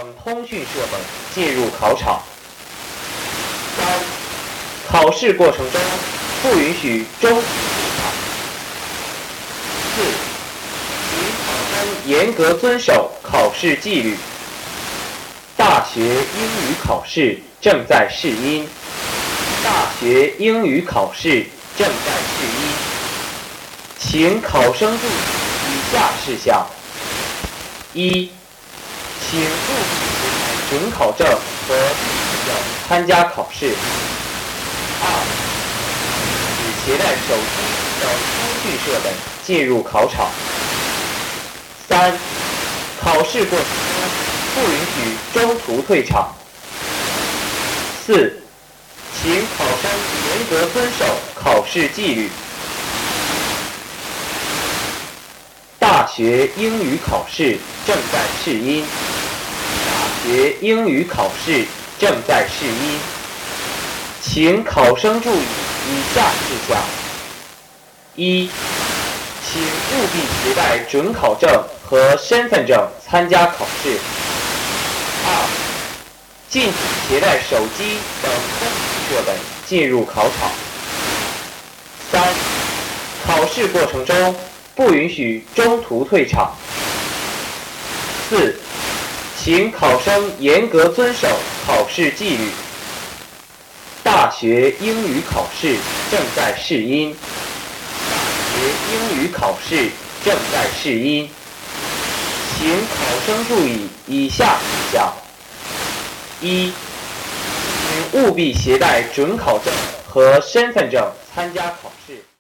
等通讯设备进入考场。3、考试过程中不允许中途离场。4、请考生严格遵守考试纪律。大学英语考试正在试音。大学英语考试正在试音，请考生注意以下事项：1、请务必携带准考证和身份证参加考试；2、只携带手机等通讯设备进入考场；3、考试过程中不允许中途退场；4、请考生严格遵守考试纪律。大学英语考试正在试音。大学英语考试正在试音，请考生注意以下事项：1、请务必携带准考证和身份证参加考试； 2、禁止携带手机等通讯设备进入考场； 3、考试过程中不允许中途退场； 4、请考生严格遵守考试纪律。大学英语考试正在试音。大学英语考试正在试音，请考生注意以下事项：1、请务必携带准考证和身份证参加考试。